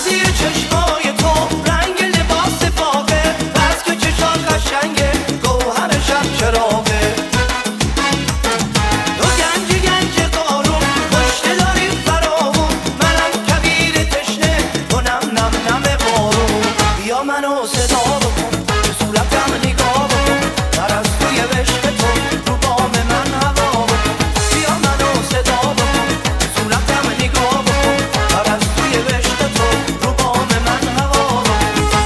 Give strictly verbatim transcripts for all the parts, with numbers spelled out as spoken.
زیر چشمای تو رنگ لباس فاقه، بس که چشات قشنگه گوهر شب چراغه. تو گنج گنج قارون کشته داری فراوون، منم کبیر تشنه تو نم نم نم بارون. بیا منو صدا بکن به صورتم نگاه بکن، پرستوی عشق تو رو بام من هوا بکن. بیا منو صدا بکن به صورتم نگاه بکن، پرستوی عشق تو رو بام من هوا بکن.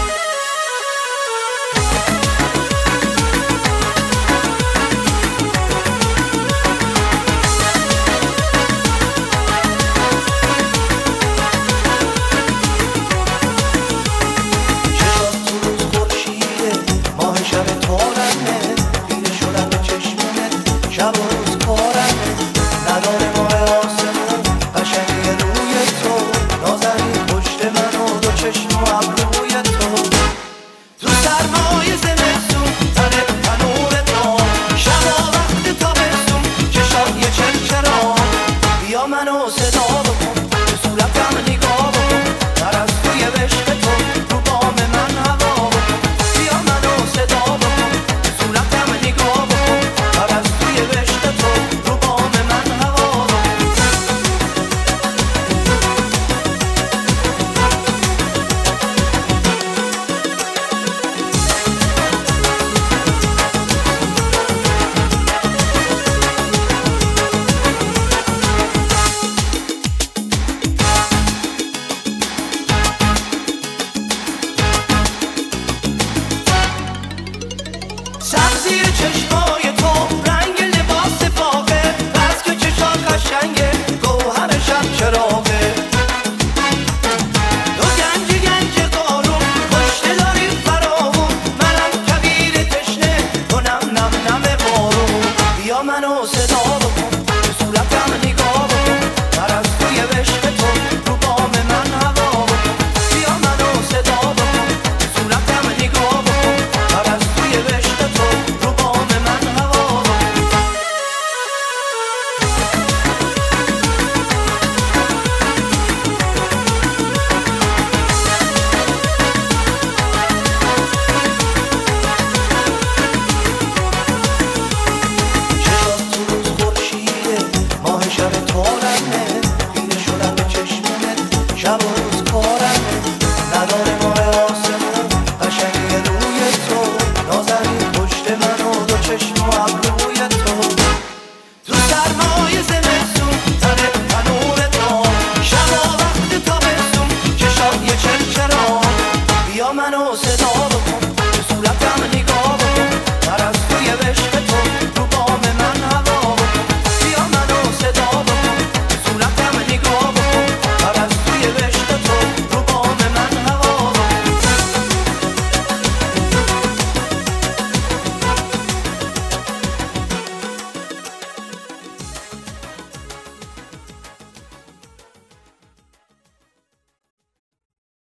چشات تو روز خورشیده، ماه شب تارمه، خیره شدم به چشمونت شب و روز کارمه. نداره ماه آسمون قشنگی روی تو، نازنین پشت من و دو چشم و ابروی تو. تو سرمای زمستون تنت تنور تو، شبا وقت تابستون چشات یه چرچرا. بیا منو صدا